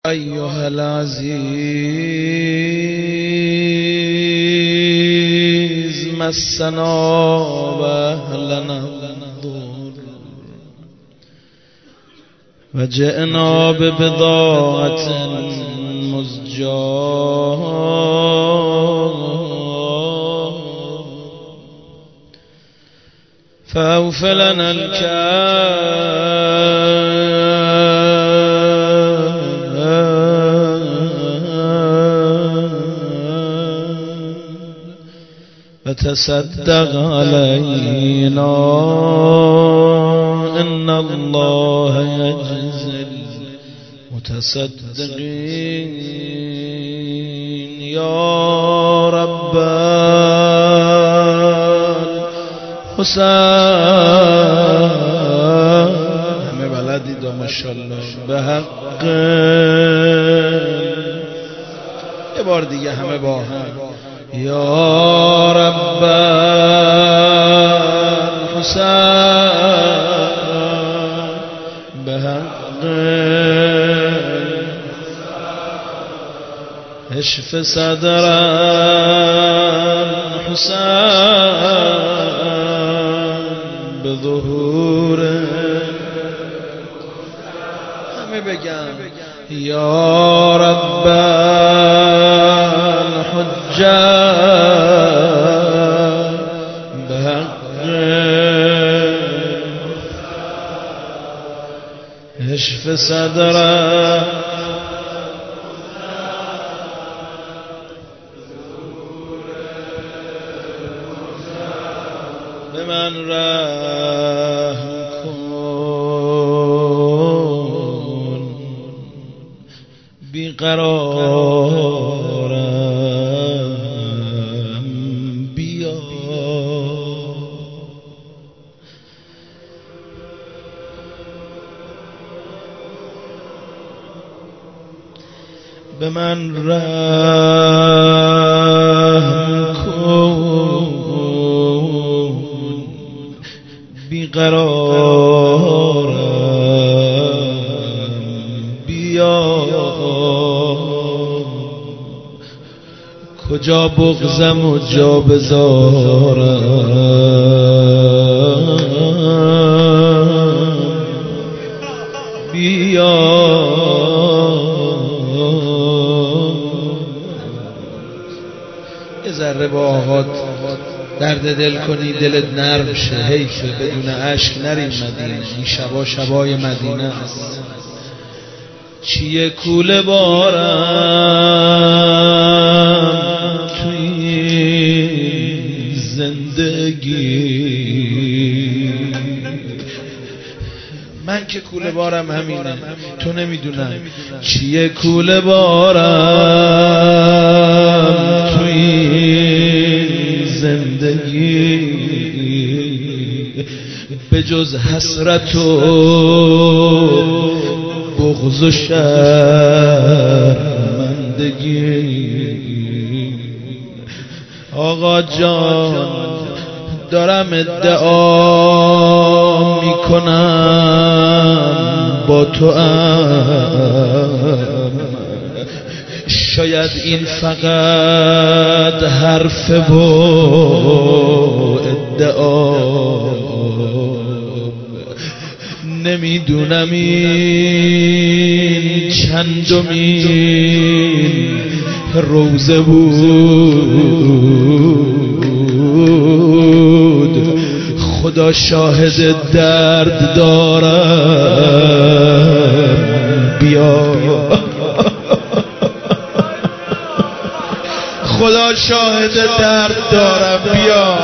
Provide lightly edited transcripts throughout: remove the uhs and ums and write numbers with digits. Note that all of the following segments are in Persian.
أيها العزيز مسنا وأهلنا الضر وجئنا ببضاعة مزجاة فأوف لنا وتصدق علينا إن الله يجزي المتصدقين يا رب الحسين همه بلدی دا ماشاءالله به حق یه بار دیگه همه با هم یا رب الحسین به حق اشف صدر الحسین به ظهور همه بگم یا رب الحجه به حق اشف صدر به من رحم کن بیقرارم بیا به من رحم کن بیقرارم بیا کجا بغضم و جا بذارم بیا یه ذره با آقات درد دل کنی دلت نرم شه حیفه بدون اشک نریم مدینه این شبا شبای مدینه است چیه کوله بارم توی زندگی من که کوله بارم همینه تو نمیدونم چیه کوله بارم توی زندگی به جز حسرت و بغض و شرمندگی آقا جان دارم ادعا میکنم با تو شاید این فقط حرف و ادعا نمیدونم این چندمین روزه بود خدا شاهد درد دارم بیا خدا شاهد درد دارم بیا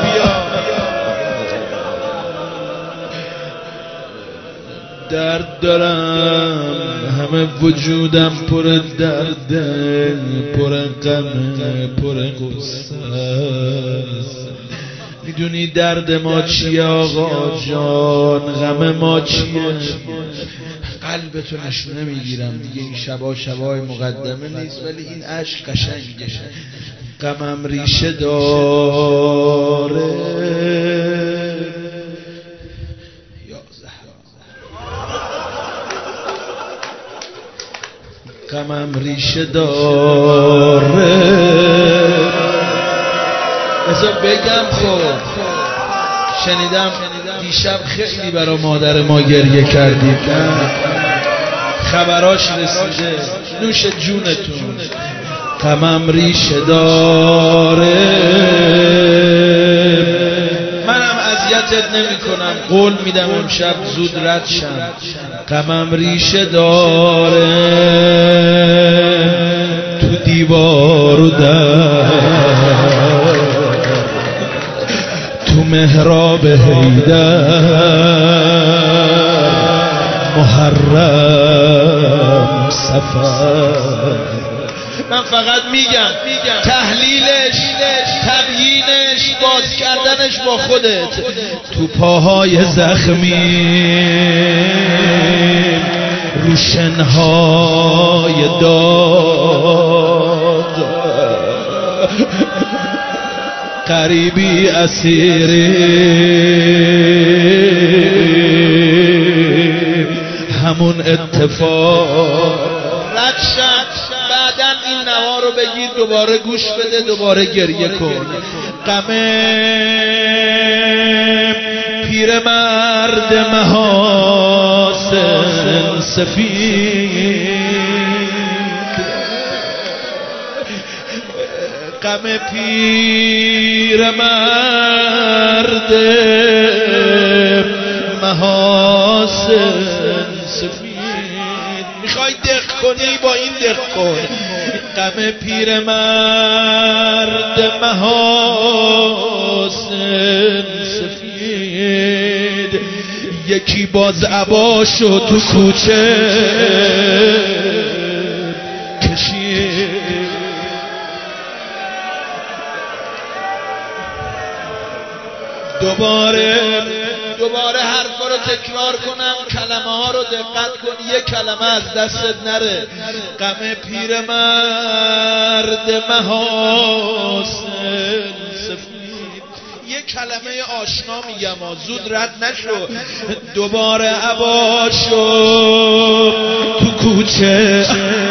درد دارم همه وجودم پر درده پر غمه پر غصه است میدونی درد ما چیه آقا جان غم ما چیه قلبتو نشونه میگیرم دیگه این شبا شبای مقدمه نیست ولی این عشق قشنگه غمم ریشه داره غمم ریشه داره. بذار بگم خب شنیدم دیشب خیلی برا مادر ما گریه کردید، خبراش رسیده، نوش جونتون. غمم ریشه داره، منم اذیتت نمی کنم، قول میدم امشب زود رد شم. غمم ریشه داره، تو دیوار و در، تو محراب حیدر، محرم صفر. من فقط میگم تحلیلش، تبیینش، باز کردنش با خودت. تو پاهای زخمی، روشنهای داد، غریبی اسیری، همون اتفاق. رد شد بعدم این نوا رو بگیر، دوباره گوش بده، دوباره گریه کن. غم پیرمرد محاسن سفید، غم پیرمرد محاسن سفید. میخوای دق کنی با این دق کن. غم پیرمرد محاسن سفید، یکی باز عباشو تو کوچه کشید. دوباره حرفا رو تکرار کنم، کلمه ها رو دقت کن، یک کلمه از دستت نره. غم پیرمرد محاسن سفید، یک کلمه آشنا میگم، زود رد نشو. دوباره عباشو تو کوچه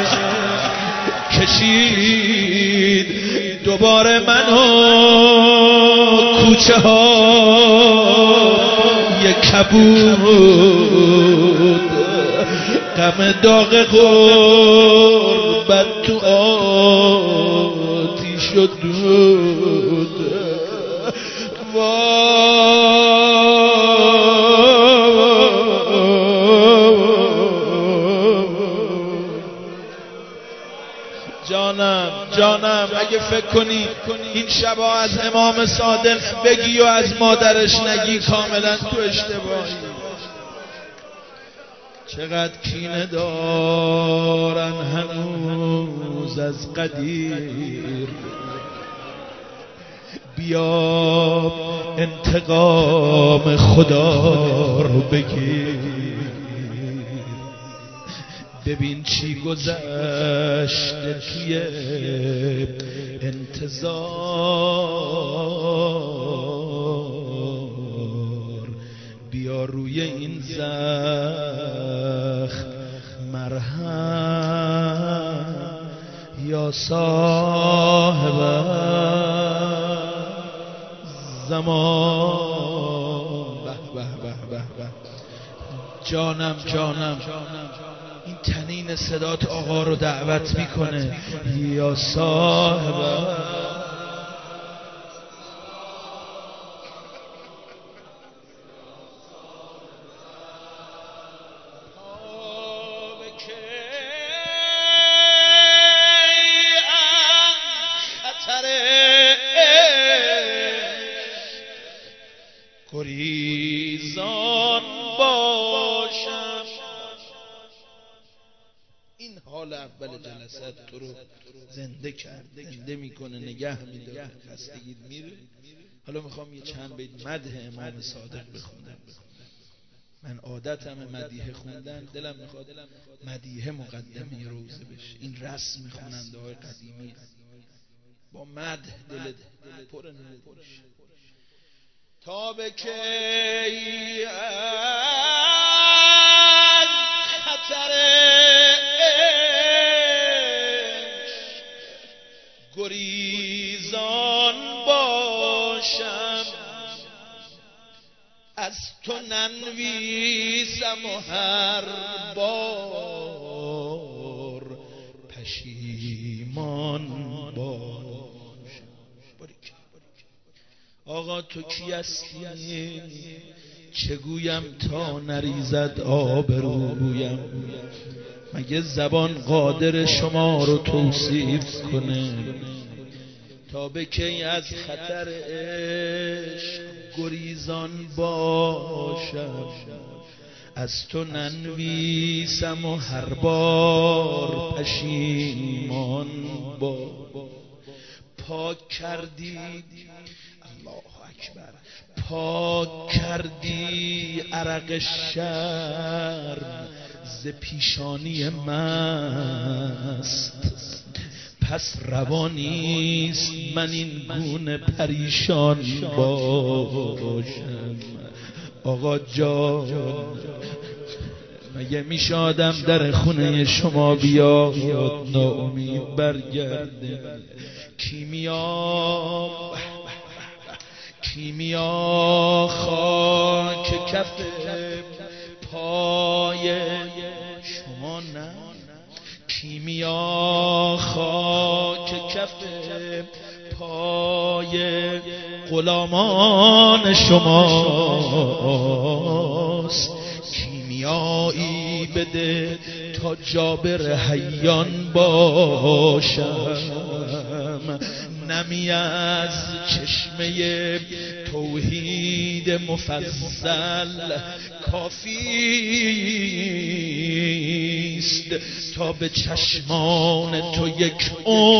کشید، دوباره منو کوچه ها یک کبود. غم داغ غربت تو آتیش و دود. جانم اگه فکر کنی این شبا از امام صادق بگی و از مادرش نگی، کاملا تو اشتباهی. چقدر کینه دارن هنوز از قدیر، بیا انتقام خدا رو بگیر. ببین چی گذشته توی انتظار، بیا روی این زخم مرهم یا صاحب زمان. به به به به. جانم این تنین صدات آقا رو دعوت میکنه، یا صاحب. گریزان باشم. این حال اول جلسات تو رو زنده کرد، زنده میکنه، نگه میداره، خستگی میره. حالا میخوام یه چند بیت مدح امام صادق بخونم. من عادتم مدیحه خوندن، دلم میخواد مدیحه مقدمه روزه بشه. این رسم خواننده های قدیمی، با مدح دل پر نور میشه. تا به کی از خطر از تو ننویسم و هر بار پشیمان باشم. آقا تو کی هستی؟ چه گویم تا نریزد آبرویم؟ مگه زبان قادر شما رو توصیف کنه؟ تا به کی از خطر عشق گریزان باشم؟ از تو ننویسم و هر بار پشیمان باشم. پاک کردی، الله اکبر، پاک کردی عرق شرم ز پیشانی مست، پس روانیست من این گونه پریشان باشم. آقا جان مگه میشه آدم در خونه شما بیاد ناامید برگرده؟ کیمیا خاک کف پای شما نه، کیمیا خاک کف پای غلامان شماست. کیمیایی بده تا جابر حیان باشم. نمی از چشمه توحید مفضل کافیست تا به چشمان تو یک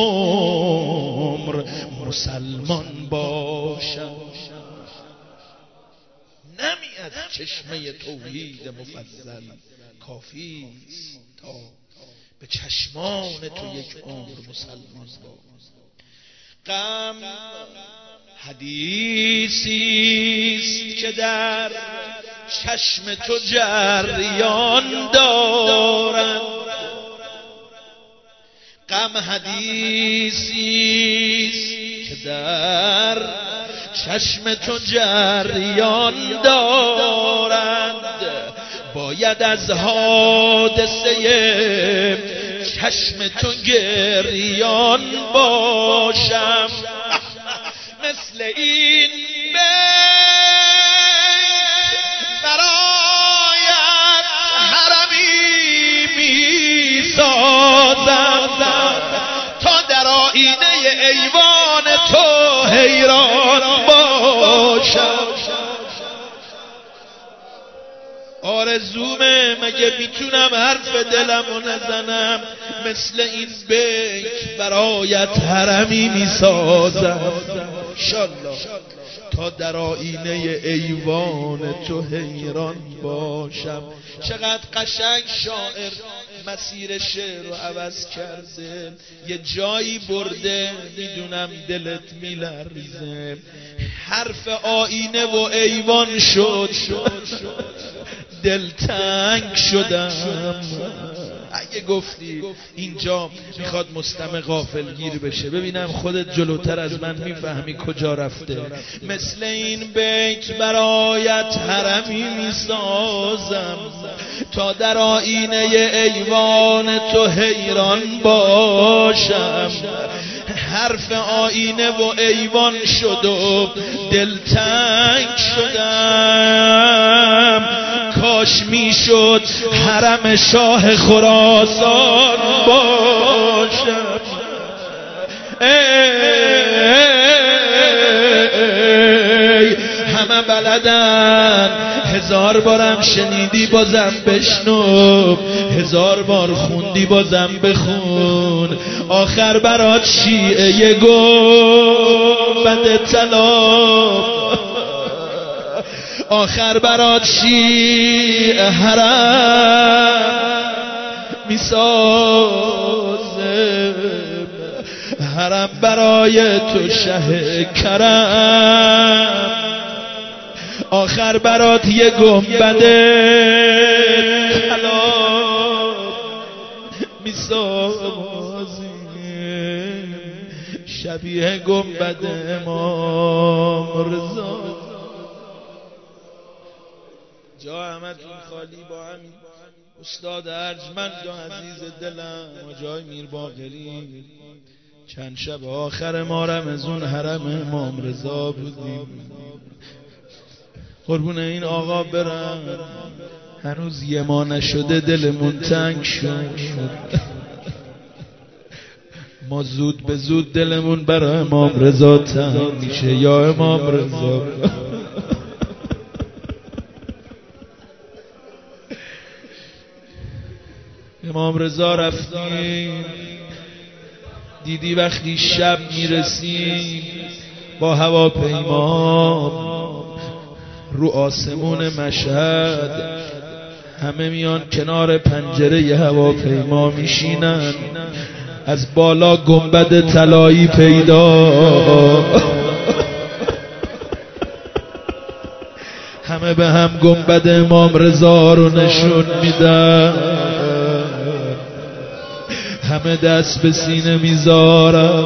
عمر مسلمان باشم. نمی از چشمه توحید مفضل کافیست تا به چشمان تو یک عمر مسلمان باشم. غم حدیثیست که در چشم تو جریان دارد، غم حدیثیست که در چشم تو جریان دارد. باید از حادثه چشم تو گریان باشم. مثل این بیت برایت حرمی می سازم تا در آینه ایوان تو حیران باشم. آرزومه مگه میتونم حرف دلمو نزنم؟ مثل این بیت برایت حرمی میسازم انشالله تا در آینه ایوان تو حیران باشم. چقدر قشنگ شاعر مسیر شعر رو عوض کرده، یه جایی برده میدونم دلت میلرزه. حرف آینه و ایوان شد دلتنگ شدم. اگه گفتی اینجا میخواد مستمع غافلگیر بشه، ببینم خودت جلوتر از من میفهمی کجا رفته. مثل این بیت برایت حرمی میسازم تا در آینه ایوان تو حیران باشم. حرف آینه و ایوان شد و دلتنگ شدم. کاش میشد حرم شاه خراسان باشم. همه بلدن، هزار بارم شنیدی بازم بشنو، هزار بار خوندی بازم بخون. آخر برات شیعه گنبد طلا، آخر برات شیعه حرم میسازه. حرم برای تو شه کرم، آخر برات یه گنبد طلا میسازه شبیه گنبد امام رضا. جا همتون خالی با همین استاد ارجمند و عزیز دلم آجای میر باقری. چند شب آخر ما رمضون حرم امام رضا بودیم، قربون این آقا برم هنوز یه ما نشده دلمون تنگ شد. ما زود به زود دلمون برای امام رضا تنگ میشه. یا امام رضا امام رضا رفتیم دیدی وقتی شب میرسیم با هواپیما رو آسمون مشهد همه میان کنار پنجره هواپیما میشینن، از بالا گنبد طلایی پیدا، همه به هم گنبد امام رضا رو نشون میدن، همه دست به سینه میذارن.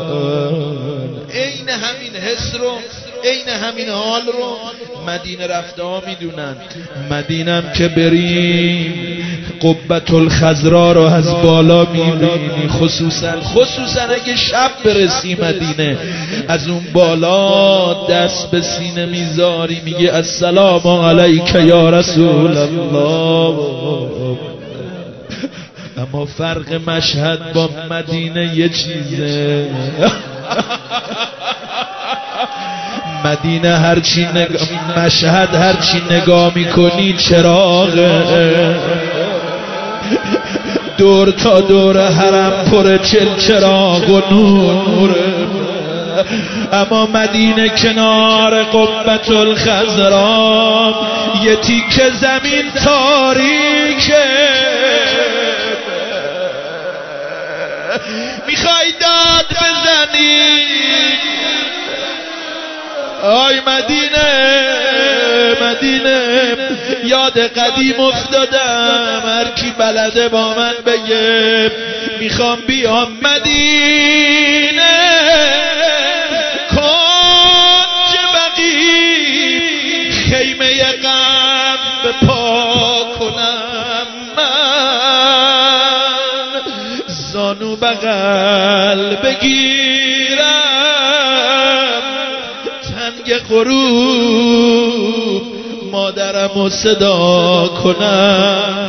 عین همین حس رو، عین همین حال رو مدینه رفته ها میدونن. مدینم که بریم قبة الخضرا رو از بالا میبینی، خصوصا اگه شب برسی مدینه، از اون بالا دست به سینه میذاری میگه السلام علیک یا رسول الله. اما فرق مشهد با مدینه یه چیزه، مدینه هرچی مشهد هرچی نگاه میکنی چراغه، دور تا دور حرم پر چراغ و نوره. اما مدینه کنار قبة الخضرا یه تیکه زمین تاریکه، میخوای داد بزنی آی مدینه، یاد قدیم افتادم، هر کی بلده با من بگه میخوام بیام مدینه، کنج بقی خیمه غم به پا کنم من، زانو بغل بگیرم تنگ غروب مادرمو صدا کنم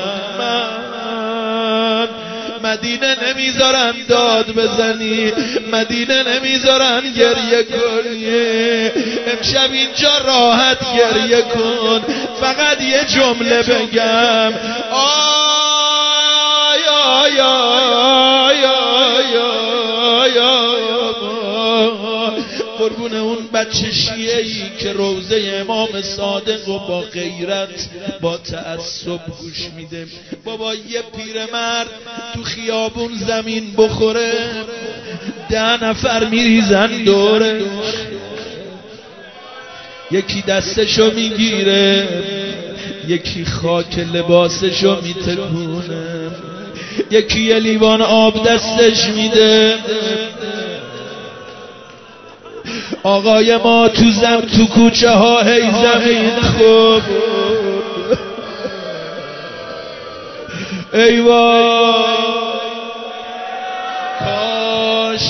من. مدینه نمیذارن داد بزنی، مدینه نمیذارن گریه کنی، امشب اینجا راحت گریه کن. فقط یه جمله بگم آی آی آی آی آی قربون اون بچه شیعه‌ای که روضه امام صادق و با غیرت با تعصب گوش میده. بابا یه پیرمرد تو خیابون زمین بخوره 10 نفر میریزن دوره، یکی دستشو میگیره، یکی خاک لباسشو میتکونه، یکی یه لیوان آب دستش میده. آقای ما تو کوچه ها هی زمین خوب ای وای کاش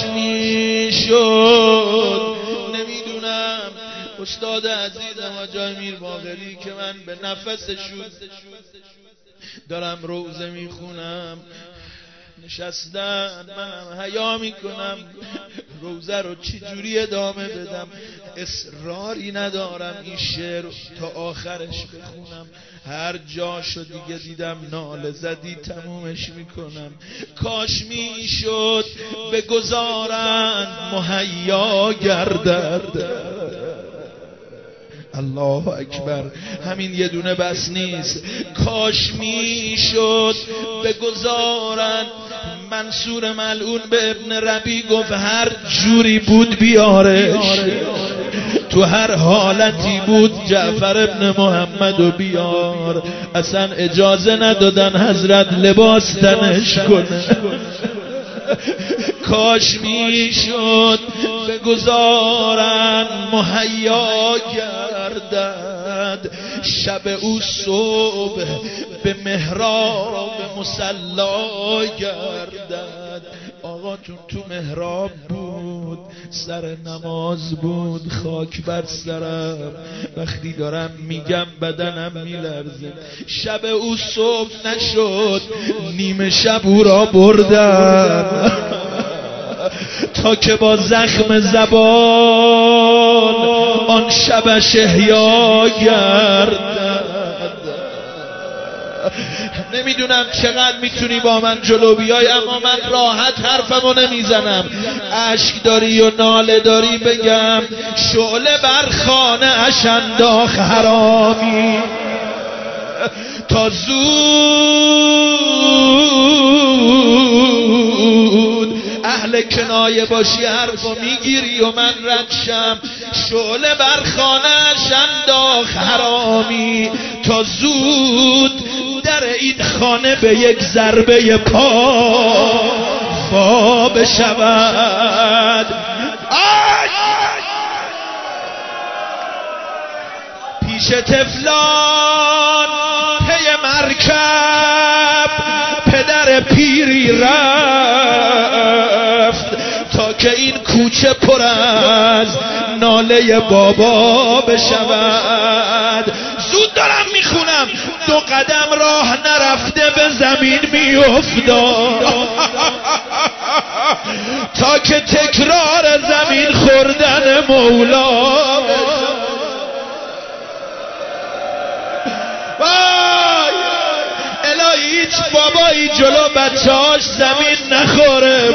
میشد. نمیدونم استاد عزیزم آجای میر باقری که من به نفسشون دارم روزه میخونم نشستن، منم حیا میکنم روزه رو چی جوری ادامه بدم، اصراری ندارم این شعر تا آخرش بخونم، هر جاشو دیگه دیدم ناله زدی تمومش میکنم. کاش میشد بگذارند مهیا گردد. الله اکبر، همین یه دونه بس نیست. کاش میشد بگذارن. منصور ملعون به ابن ربی گفت هر جوری بود بیارش، تو هر حالتی بود جعفر ابن محمد و بیار. اصلا اجازه ندادن حضرت لباس تنش کنه. کاش میشد بگذارن مهیا گردد. شب او صبح به محراب مصلا گردد. آقاتون تو محراب بود، سر نماز بود، خاک بر سرم، وقتی دارم میگم بدنم میلرزه. شب او صبح نشد، نیمه شب او را بردم تا که با زخم زبان آن شبش احیا گردد. نمیدونم چقدر میتونی با من جلو بیای، اما من راحت حرفمو نمیزنم. اشک داری و ناله داری بگم شعله بر خانه اش انداخت حرامی تا زود اهل کنایه باشی حرفو میگیری و من ردشم. شعله بر خانه‌اش انداخت حرامی تا زود در این خانه به یک ضربه پا وا بشود. پیش طفلان پی مرکب پدر پیری رفت تا که این کوچه پر از ناله بابا بشود. زود دارم میخونم، 2 قدم راه نرفته به زمین میافتاد تا که تکرار زمین خوردن مولا. الهی هیچ بابایی جلو بچه‌هاش زمین نخوره.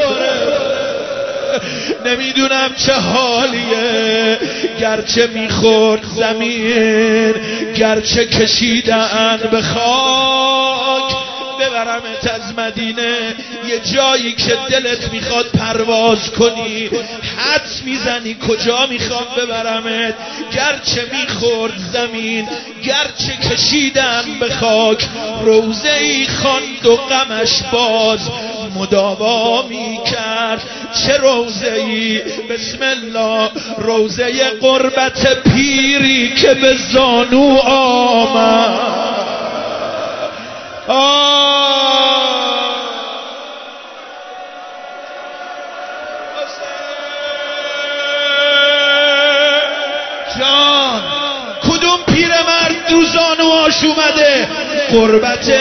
نمیدونم چه حالیه، گرچه میخورد زمین، گرچه کشیدن به خاک. ببرمت از مدینه یه جایی که دلت میخواد پرواز کنی، حدس میزنی کجا میخوام ببرمت. گرچه میخورد زمین، گرچه کشیدن به خاک، روزه ای خواند و غمش باز مداوا میکرد. چه روزه ای؟ بسم الله. روزه قربت پیری که به زانو آمد. جان کدوم پیرمرد دو زانواش اومده؟ قربت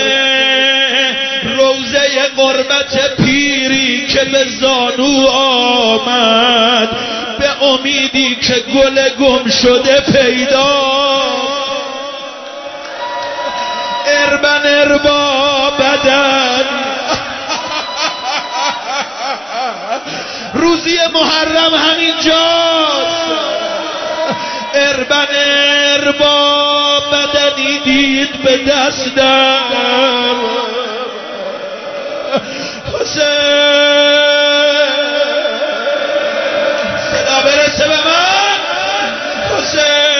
روزه قربت پیری که به زانو آمد، به امیدی که گل گم شده پیدا. اربن اربا بدن روزی محرم همینجاست. اربن اربا بدنی دید به دستم، حسین صدا برسه به من. حسین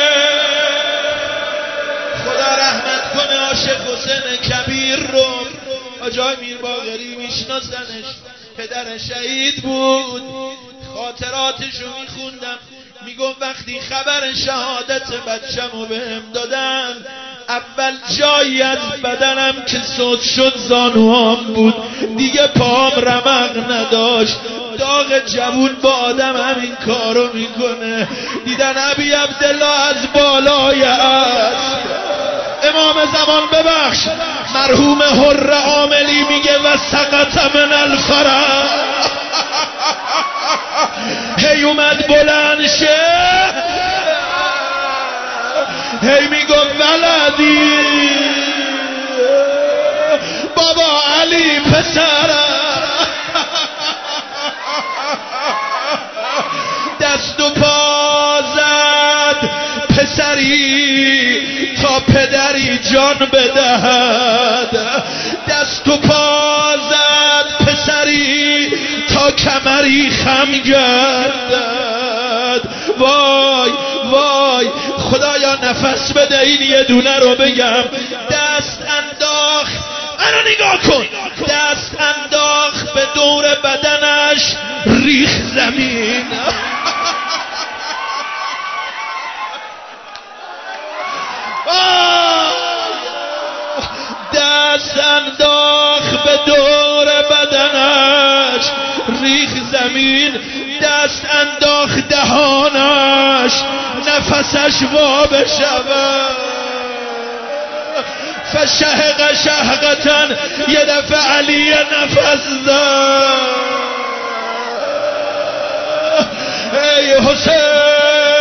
خدا رحمت کنه عاشق حسین کبیر رو. آجای میر باقری میشناسنش، پدر شهید بود. خاطراتشو میخوندم، میگم وقتی خبر شهادت بچه‌مو بهم دادن، اول جایی از بدنم که سوت شد زانوام بود، دیگه پام رمق نداشت. داغ جوون با آدم همین کارو میکنه. دیدن ابی عبدالله از بالای اسب، امام زمان ببخش، مرحوم حر عاملی میگه و سقط من الفرح، هی اومد بلند شه، هی میگو ولدی بابا علی پسرم، دست و پا زد پسری تا پدری جان بدهد، دست و پا زد پسری تا کمری خم گردد. وای وای خدایا نفس بده این یه دونه رو بگم. دست انداخت، منو نگاه کن، دست انداخت به دور بدنش، ریخ زمین. ریخ زمین، دست انداخت دهانش، نفسش وا بشود. فشهق شهقتن، یه دفعه علی نفس زد. ای حسین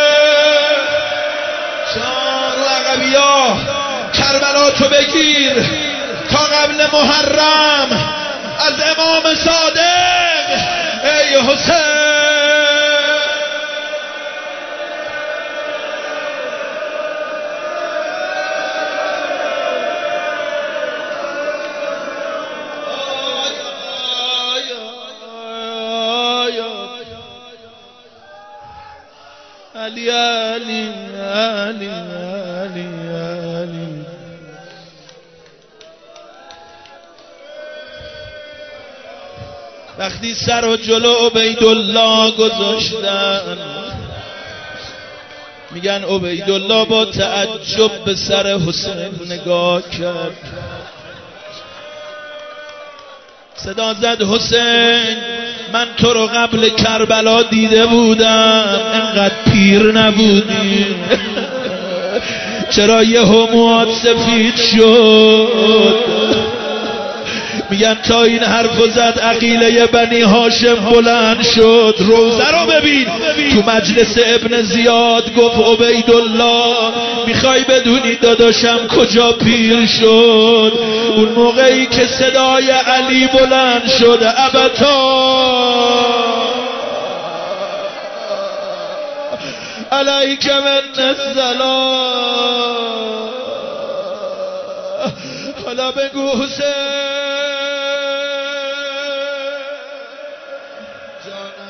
شان و عقبیا، کربلا تو بگیر تا قبل محرم از امام صادق. ای حسین علی علی علی علی علی. وقتی سر و جلو عبیدالله گذاشتن، میگن عبیدالله با تعجب به سر حسین نگاه کرد، صدا زد حسین من تو رو قبل کربلا دیده بودم، انقدر پیر نبودی. چرا یه موهات سفید شد؟ میگن تا این حرفو زد عقیله بنی هاشم بلند شد. روزه رو ببین، تو مجلس ابن زیاد گفت عبیدالله میخوای بدونی داداشم کجا پیر شد؟ اون موقعی که صدای علی بلند شد ابتا علیک من السلام. حالا بگو حسین جانم